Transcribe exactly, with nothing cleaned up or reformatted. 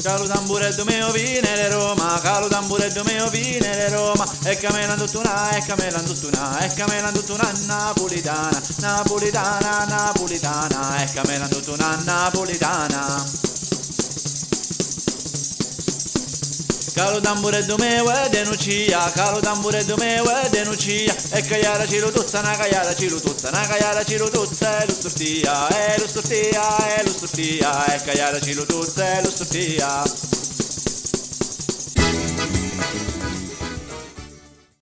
Calo tamburetto mio vine Roma, calo tamburetto mio vine Roma, e camela tuttuna, e camela tuttuna, e camela tuttuna napolitana, napolitana, napolitana, e camela tuttuna napolitana. Calo tamburetto mio e denuncia, calo tamburetto mio e denuncia, e cagliara ci lo tuzza, na cagliara ci lo tuzza, na cagliara ci lo tuzza, e lo stortia, e lo stortia, e lo stortia, e cagliara ci lo tuzza, e lo stortia.